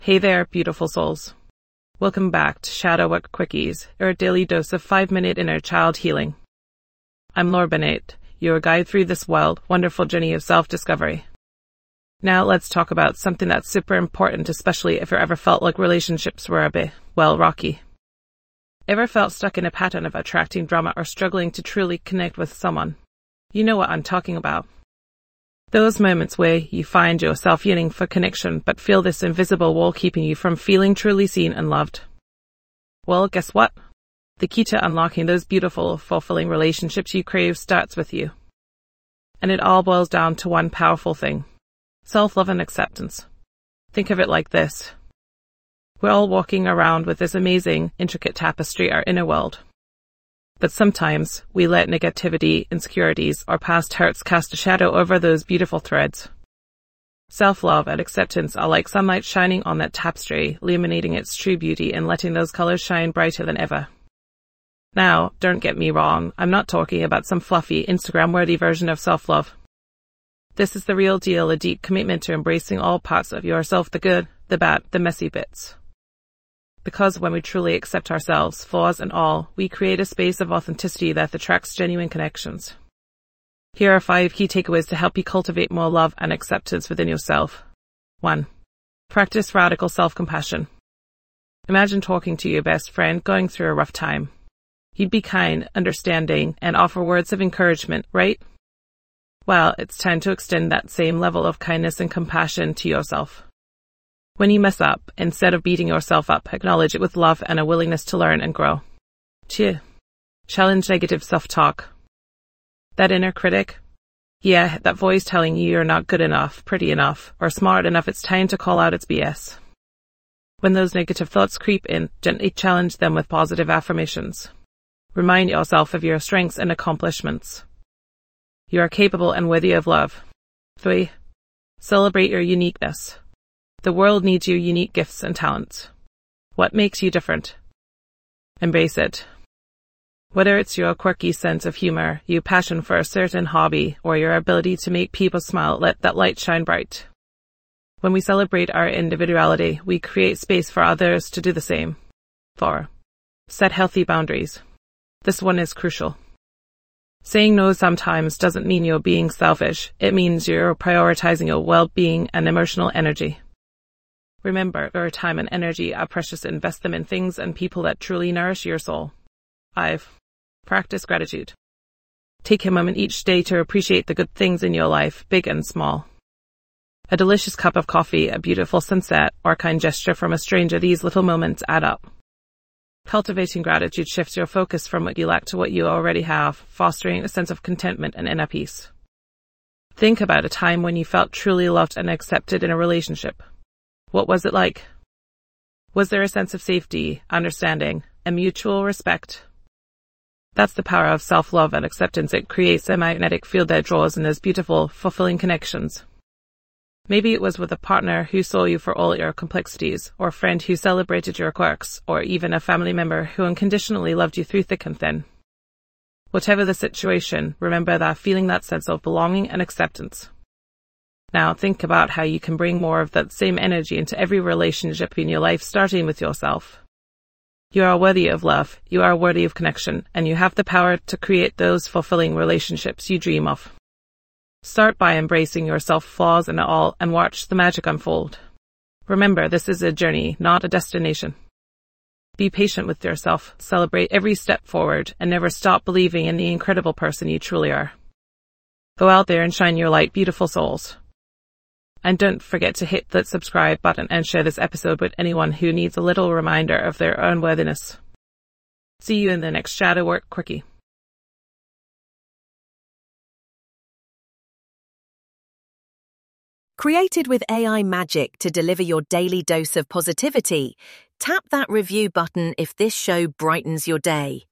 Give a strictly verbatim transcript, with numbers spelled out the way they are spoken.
Hey there, beautiful souls. Welcome back to Shadow Work Quickies, your daily dose of five-minute inner child healing. I'm Laura Bennett, your guide through this wild, wonderful journey of self-discovery. Now let's talk about something that's super important, especially if you ever felt like relationships were a bit, well, rocky. Ever felt stuck in a pattern of attracting drama or struggling to truly connect with someone? You know what I'm talking about. Those moments where you find yourself yearning for connection but feel this invisible wall keeping you from feeling truly seen and loved. Well, guess what? The key to unlocking those beautiful, fulfilling relationships you crave starts with you. And it all boils down to one powerful thing: self-love and acceptance. Think of it like this. We're all walking around with this amazing, intricate tapestry, our inner world. But sometimes we let negativity, insecurities, or past hurts cast a shadow over those beautiful threads. Self-love and acceptance are like sunlight shining on that tapestry, illuminating its true beauty and letting those colors shine brighter than ever. Now, don't get me wrong, I'm not talking about some fluffy, Instagram-worthy version of self-love. This is the real deal, a deep commitment to embracing all parts of yourself, the good, the bad, the messy bits. Because when we truly accept ourselves, flaws and all, we create a space of authenticity that attracts genuine connections. Here are five key takeaways to help you cultivate more love and acceptance within yourself. one. Practice radical self-compassion. Imagine talking to your best friend going through a rough time. You'd be kind, understanding, and offer words of encouragement, right? Well, it's time to extend that same level of kindness and compassion to yourself. When you mess up, instead of beating yourself up, acknowledge it with love and a willingness to learn and grow. two. Challenge negative self-talk. That inner critic? Yeah, that voice telling you you're not good enough, pretty enough, or smart enough, it's time to call out its B S. When those negative thoughts creep in, gently challenge them with positive affirmations. Remind yourself of your strengths and accomplishments. You are capable and worthy of love. three. Celebrate your uniqueness. The world needs your unique gifts and talents. What makes you different? Embrace it. Whether it's your quirky sense of humor, your passion for a certain hobby, or your ability to make people smile, let that light shine bright. When we celebrate our individuality, we create space for others to do the same. four. Set healthy boundaries. This one is crucial. Saying no sometimes doesn't mean you're being selfish. It means you're prioritizing your well-being and emotional energy. Remember, your time and energy are precious. Invest them in things and people that truly nourish your soul. five. Practice gratitude. Take a moment each day to appreciate the good things in your life, big and small. A delicious cup of coffee, a beautiful sunset, or a kind gesture from a stranger, these little moments add up. Cultivating gratitude shifts your focus from what you lack to what you already have, fostering a sense of contentment and inner peace. Think about a time when you felt truly loved and accepted in a relationship. What was it like? Was there a sense of safety, understanding, and mutual respect? That's the power of self-love and acceptance. It creates a magnetic field that draws in those beautiful, fulfilling connections. Maybe it was with a partner who saw you for all your complexities, or a friend who celebrated your quirks, or even a family member who unconditionally loved you through thick and thin. Whatever the situation, remember that feeling, that sense of belonging and acceptance. Now think about how you can bring more of that same energy into every relationship in your life, starting with yourself. You are worthy of love, you are worthy of connection, and you have the power to create those fulfilling relationships you dream of. Start by embracing yourself, flaws and all, and watch the magic unfold. Remember, this is a journey, not a destination. Be patient with yourself, celebrate every step forward, and never stop believing in the incredible person you truly are. Go out there and shine your light, beautiful souls. And don't forget to hit that subscribe button and share this episode with anyone who needs a little reminder of their own worthiness. See you in the next Shadow Work Quickie. Created with A I magic to deliver your daily dose of positivity, tap that review button if this show brightens your day.